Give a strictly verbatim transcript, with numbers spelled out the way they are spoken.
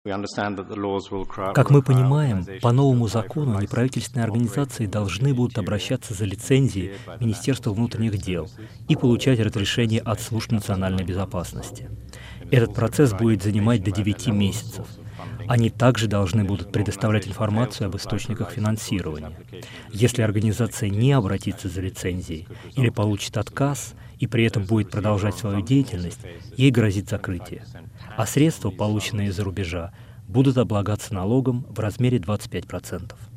Как мы понимаем, по новому закону неправительственные организации должны будут обращаться за лицензией в Министерство внутренних дел и получать разрешение от служб национальной безопасности. Этот процесс будет занимать до девяти месяцев. Они также должны будут предоставлять информацию об источниках финансирования. Если организация не обратится за лицензией или получит отказ, и при этом будет продолжать свою деятельность, ей грозит закрытие. А средства, полученные из-за рубежа, будут облагаться налогом в размере двадцати пяти процентов.